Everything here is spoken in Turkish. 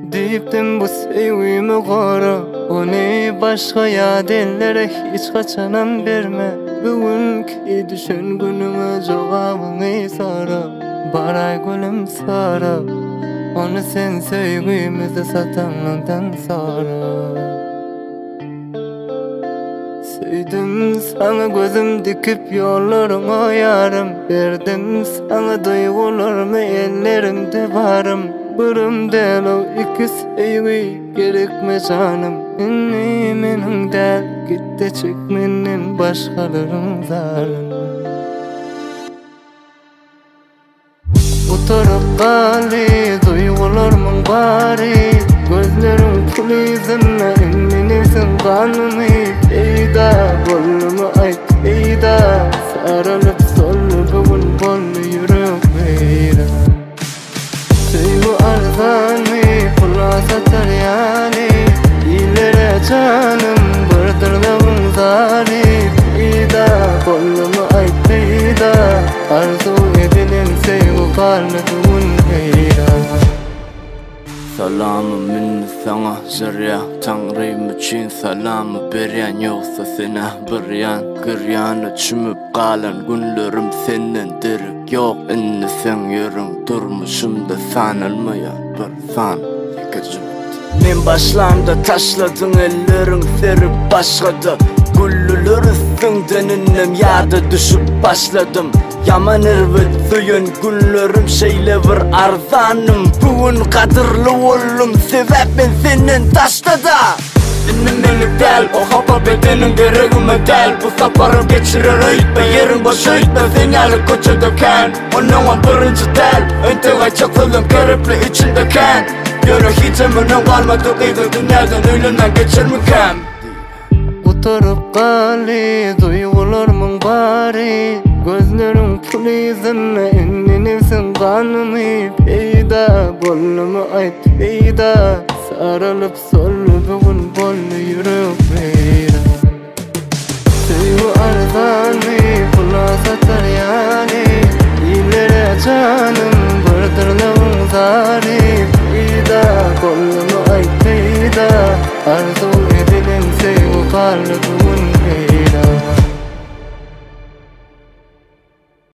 Deyipdim bu sevgimi koru, onu başka yadellere hiç kaçanam verme. Bugünkü düşün günüme cevabını soru, baray gülüm soru. Onu sen sevgimizi satanlardan sonra. Söyledim sana gözüm dikip yollarıma yarım, verdim sana duygularımı ellerimde varım. Bırım del o iki sevgi gerekme canım. Benim del gitti çekmenin başkalarının zarını. Oturup kali duygularımın bari, gözlerim kulizimle ünlenirsin kanımı. Eyda bollumu ayt eyda, sarılıp sollu bugün bollu yürek beyran. Sevgi arzani kulağa satar yani, ileri canım bırdır da bunzari. Eyda bollumu ayt eyda, arzu edilen sevgi kalmadığın beyran. Salamı minni sana zırya, Tanrım için salamı beryan, yoksa sana biryan. Kıryanı çümüp kalan günlerim senindir. Yok inni sen yürün, durmuşum da sanılmaya bir san yıkıcım. Men başlamda taşladın ellerin serip başladı. Güllülür üstünden innem yada düşüp başladım. Yaman irvit suyun günlerim şeyle bir arzanım. Bugün kadırlı oğlum sebebin senin taşta da. Dinnim beni del, o hapa bedenim gereğime del. Bu safarım geçirir öğütme, yerin boş öğütme. Sinyali koça döken, onun birinci del. Önte ve çakılın keripli içindeken. Yürü hiç eminim kalmadı kıydı dünyadan önünden geçirmekem. Oturup kali duygularımın bari, gözlerim kulizimle ünlenirsin kanımı. Eyda bollumu ayt eyda, sarılıp sollu